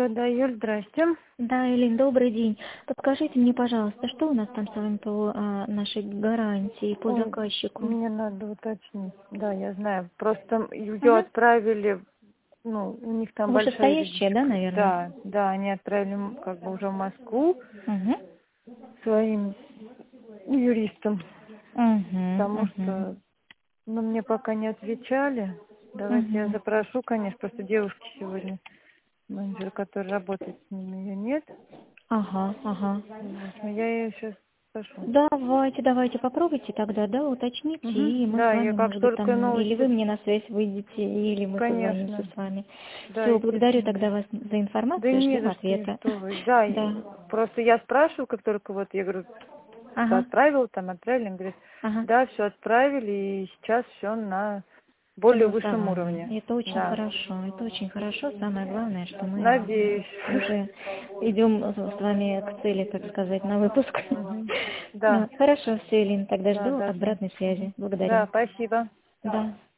Алло, да, Юль, здрасте. Да, Элин, добрый день. Подскажите мне, пожалуйста, что у нас там с вами по нашей гарантии, по Ой, заказчику? мне надо уточнить. Да, я знаю. Просто ее Угу. отправили, ну, у них там большая Вышестоящие, да, редиска. наверное? Да, да, они отправили как бы уже в Москву Угу. своим юристам, Угу, потому угу. что, ну, мне пока не отвечали. Давайте я Угу. запрошу, конечно, просто девушки сегодня, менеджер, который работает с ними, ее нет. Ага, ага. Вот, но я ее сейчас спрошу. Давайте попробуйте тогда, да, уточните, Угу. и мы с Да, я вами, как может быть, только там, или вы новости, мне на связь выйдете, или мы созвонимся конечно. с вами. Да, Все, благодарю естественно. тогда вас за Да информацию, не ждем за что, ответа. что вы. Да, Да. просто я спрашиваю, как только вот, я говорю, что Ага, отправил, там отправили, он говорит, ага. да, все отправили, и сейчас все на более высшем Согласование. уровне. Это очень Да, хорошо. Это очень хорошо. Самое главное, что мы надеюсь. уже идем с вами к цели, так сказать, на выпуск. Мгм. Ну, Да, хорошо, все, Элин, тогда да, жду да, да. обратной связи. Да, Благодарю. спасибо. Да.